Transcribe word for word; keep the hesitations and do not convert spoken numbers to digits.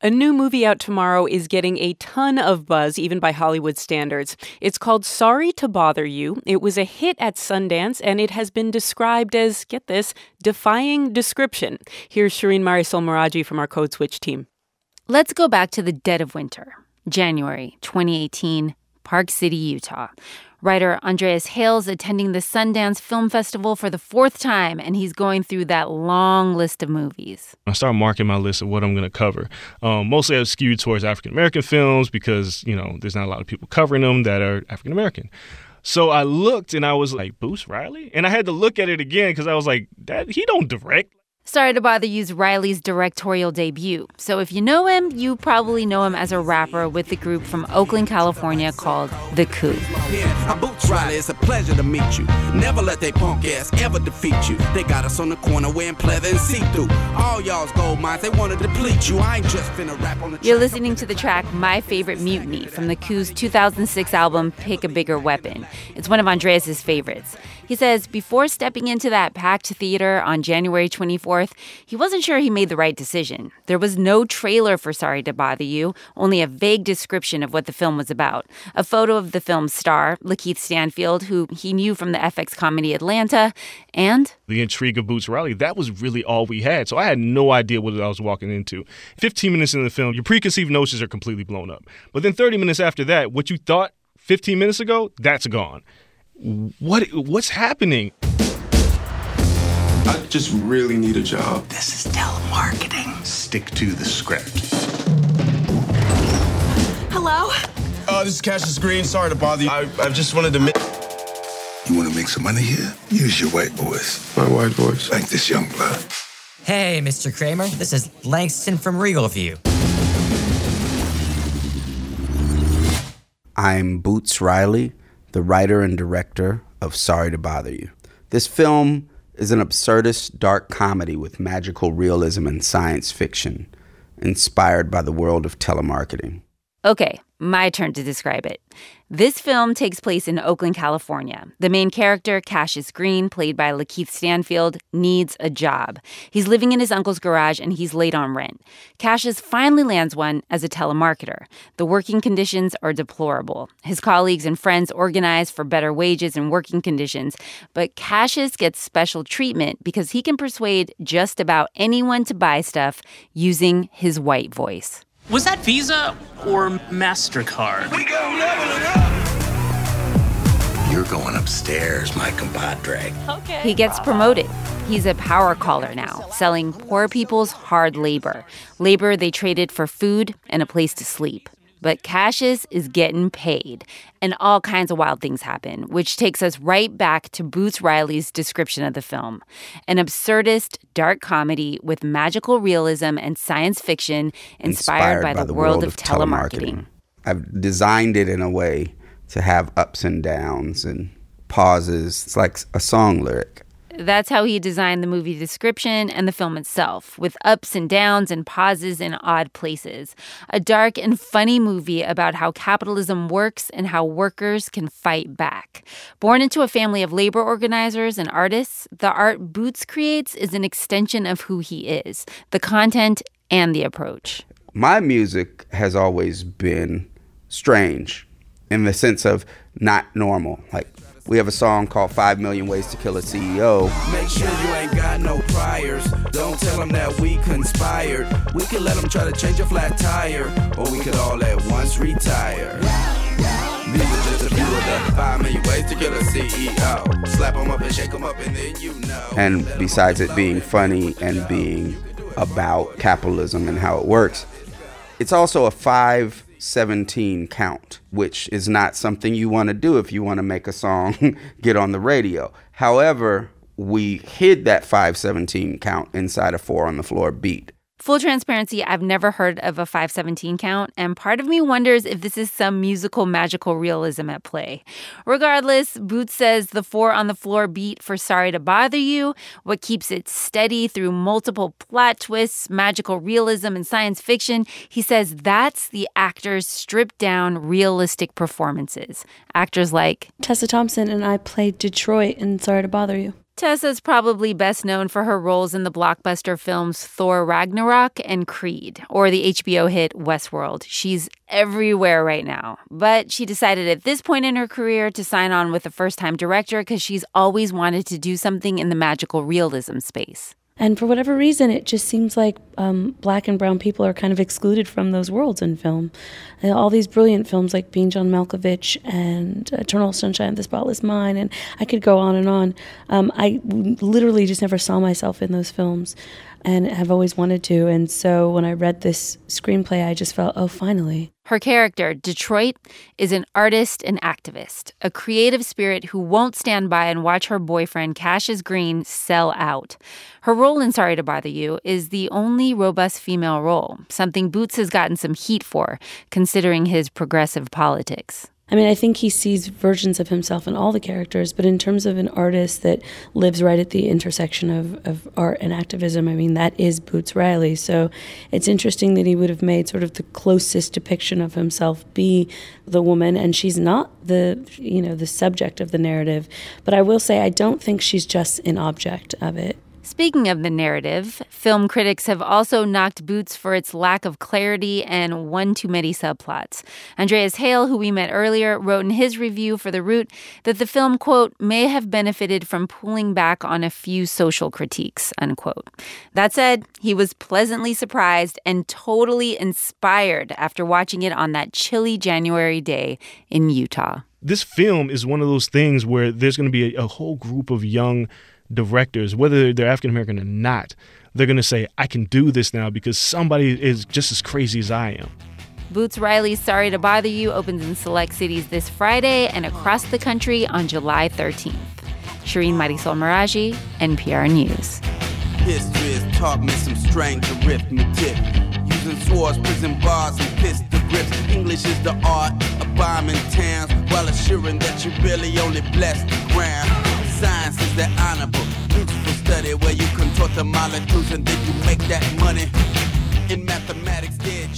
A new movie out tomorrow is getting a ton of buzz, even by Hollywood standards. It's called Sorry to Bother You. It was a hit at Sundance, and it has been described as, get this, defying description. Here's Shireen Marisol Meraji from our Code Switch team. Let's go back to the dead of winter, January twenty eighteen, Park City, Utah. Writer Andreas Hales attending the Sundance Film Festival for the fourth time, and he's going through that long list of movies. I started marking my list of what I'm going to cover. Um, mostly I was skewed towards African-American films because, you know, there's not a lot of people covering them that are African-American. So I looked and I was like, Boots Riley? And I had to look at it again because I was like, that he don't direct. Sorry to Bother You's Riley's directorial debut. So if you know him, you probably know him as a rapper with the group from Oakland, California called The Coup. I'm Boots Riley. It's a pleasure to meet you. Never let they punk ass ever defeat you. They got us on the corner wearing pleather and see-through. All y'all's gold mines, they want to deplete you. I ain't just finna rap on the track. You're listening to the track My Favorite Mutiny from The Coup's two thousand six album Pick a Bigger Weapon. It's one of Andreas' favorites. He says before stepping into that packed theater on January twenty-fourth, he wasn't sure he made the right decision. There was no trailer for Sorry to Bother You, only a vague description of what the film was about. A photo of the film's star, Lakeith Stanfield, who he knew from the F X comedy Atlanta, and the intrigue of Boots Riley. That was really all we had. So I had no idea what I was walking into. fifteen minutes into the film, your preconceived notions are completely blown up. But then thirty minutes after that, what you thought fifteen minutes ago, that's gone. What what's happening? I just really need a job. This is telemarketing. Stick to the script. Hello? Uh, this is Cassius Green. Sorry to bother you. I, I just wanted to make... You want to make some money here? Use your white voice. My white voice. Like this young blood. Hey, Mister Kramer. This is Langston from Regal View. I'm Boots Riley, the writer and director of Sorry to Bother You. This film is an absurdist dark comedy with magical realism and science fiction, inspired by the world of telemarketing. Okay, my turn to describe it. This film takes place in Oakland, California. The main character, Cassius Green, played by Lakeith Stanfield, needs a job. He's living in his uncle's garage and he's late on rent. Cassius finally lands one as a telemarketer. The working conditions are deplorable. His colleagues and friends organize for better wages and working conditions, but Cassius gets special treatment because he can persuade just about anyone to buy stuff using his white voice. Was that Visa or MasterCard? We go level it up. You're going upstairs, my compadre. Okay. He gets promoted. He's a power caller now, selling poor people's hard labor. Labor they traded for food and a place to sleep. But Cassius is getting paid, and all kinds of wild things happen, which takes us right back to Boots Riley's description of the film. An absurdist, dark comedy with magical realism and science fiction inspired, inspired by, by the, the world, world of, of telemarketing. telemarketing. I've designed it in a way to have ups and downs and pauses. It's like a song lyric. That's how he designed the movie description and the film itself, with ups and downs and pauses in odd places. A dark and funny movie about how capitalism works and how workers can fight back. Born into a family of labor organizers and artists, the art Boots creates is an extension of who he is, the content and the approach. My music has always been strange in the sense of not normal, like we have a song called Five Million Ways to Kill a C E O. Make sure you ain't got no priors. Don't tell them that we conspired. We could let them try to change a flat tire, or we could all at once retire. These are just a few of the five million ways to kill a C E O. Slap them up and shake them up and then you know. And besides it being funny and being about capitalism and how it works, it's also a five seventeen count, which is not something you want to do if you want to make a song get on the radio. However, we hid that five seventeen count inside a four on the floor beat. Full transparency, I've never heard of a five seventeen count, and part of me wonders if this is some musical magical realism at play. Regardless, Boots says the four on the floor beat for Sorry to Bother You, what keeps it steady through multiple plot twists, magical realism, and science fiction, he says that's the actors' stripped-down, realistic performances. Actors like Tessa Thompson and I played Detroit in Sorry to Bother You. Tessa's probably best known for her roles in the blockbuster films Thor Ragnarok and Creed, or the H B O hit Westworld. She's everywhere right now. But she decided at this point in her career to sign on with a first-time director because she's always wanted to do something in the magical realism space. And for whatever reason, it just seems like um, black and brown people are kind of excluded from those worlds in film. And all these brilliant films like Being John Malkovich and Eternal Sunshine of the Spotless Mind, and I could go on and on. Um, I literally just never saw myself in those films and have always wanted to. And so when I read this screenplay, I just felt, oh, finally. Her character, Detroit, is an artist and activist, a creative spirit who won't stand by and watch her boyfriend, Cassius Green, sell out. Her role in Sorry to Bother You is the only robust female role, something Boots has gotten some heat for, considering his progressive politics. I mean, I think he sees versions of himself in all the characters, but in terms of an artist that lives right at the intersection of, of art and activism, I mean, that is Boots Riley. So it's interesting that he would have made sort of the closest depiction of himself be the woman, and she's not the, you know, the subject of the narrative. But I will say I don't think she's just an object of it. Speaking of the narrative, film critics have also knocked Boots for its lack of clarity and one too many subplots. Andreas Hale, who we met earlier, wrote in his review for The Root that the film, quote, may have benefited from pulling back on a few social critiques, unquote. That said, he was pleasantly surprised and totally inspired after watching it on that chilly January day in Utah. This film is one of those things where there's going to be a, a whole group of young directors, whether they're African-American or not, they're going to say, I can do this now because somebody is just as crazy as I am. Boots Riley's Sorry to Bother You opens in select cities this Friday and across the country on July thirteenth. Shireen Marisol Meraji, N P R News. History has taught me some strange arithmetic. Using swords, prison bars, and pistol grips. English is the art of bombing towns while assuring that you really only bless the ground. Science is the honorable, beautiful study where you contort the molecules and then you make that money. In mathematics,